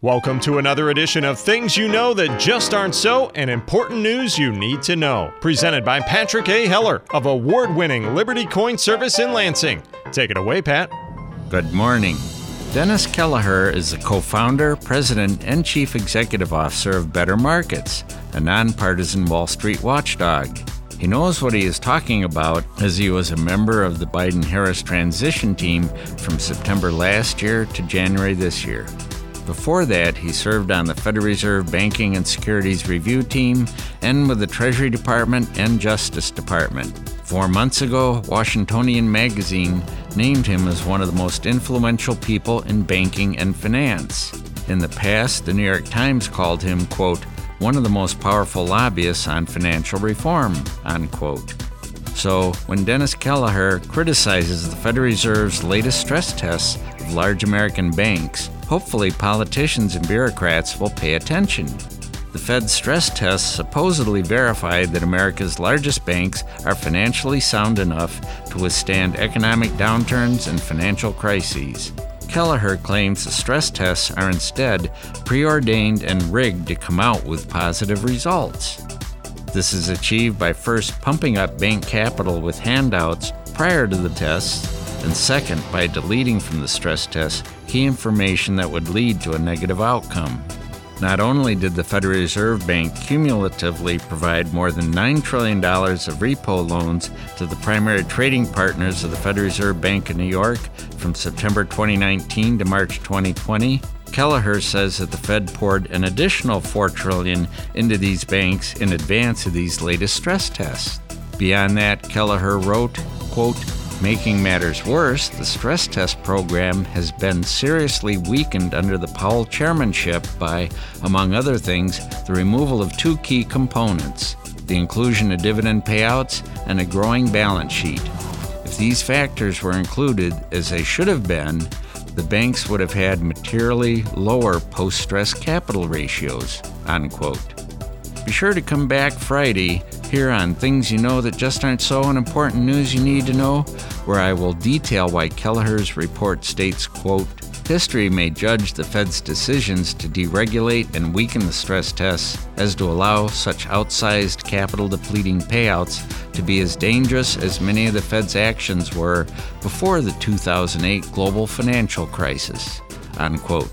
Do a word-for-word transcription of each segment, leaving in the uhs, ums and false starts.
Welcome to another edition of Things You Know That Just Aren't So and Important News You Need to Know. Presented by Patrick A. Heller of award-winning Liberty Coin Service in Lansing. Take it away, Pat. Good morning. Dennis Kelleher is the co-founder, president, and chief executive officer of Better Markets, a nonpartisan Wall Street watchdog. He knows what he is talking about as he was a member of the Biden-Harris transition team from September last year to January this year. Before that, he served on the Federal Reserve Banking and Securities Review Team and with the Treasury Department and Justice Department. Four months ago, Washingtonian Magazine named him as one of the most influential people in banking and finance. In the past, the New York Times called him, quote, one of the most powerful lobbyists on financial reform, unquote. So, when Dennis Kelleher criticizes the Federal Reserve's latest stress tests of large American banks, hopefully politicians and bureaucrats will pay attention. The Fed's stress tests supposedly verified that America's largest banks are financially sound enough to withstand economic downturns and financial crises. Kelleher claims the stress tests are instead preordained and rigged to come out with positive results. This is achieved by first pumping up bank capital with handouts prior to the tests, and second, by deleting from the stress test key information that would lead to a negative outcome. Not only did the Federal Reserve Bank cumulatively provide more than nine trillion dollars of repo loans to the primary trading partners of the Federal Reserve Bank of New York from September twenty nineteen to March twenty twenty, Kelleher says that the Fed poured an additional four trillion dollars into these banks in advance of these latest stress tests. Beyond that, Kelleher wrote, quote, making matters worse, the stress test program has been seriously weakened under the Powell chairmanship by, among other things, the removal of two key components, the inclusion of dividend payouts and a growing balance sheet. If these factors were included, as they should have been, the banks would have had materially lower post-stress capital ratios, unquote. Be sure to come back Friday here on Things You Know That Just Aren't So and Important News You Need to Know, where I will detail why Kelleher's report states, quote, history may judge the Fed's decisions to deregulate and weaken the stress tests as to allow such outsized capital-depleting payouts to be as dangerous as many of the Fed's actions were before the two thousand eight global financial crisis, unquote.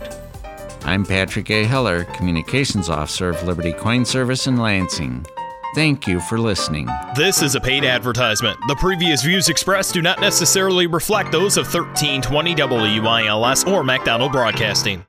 I'm Patrick A. Heller, Communications Officer of Liberty Coin Service in Lansing. Thank you for listening. This is a paid advertisement. The previous views expressed do not necessarily reflect those of thirteen twenty W I L S or MacDonald Broadcasting.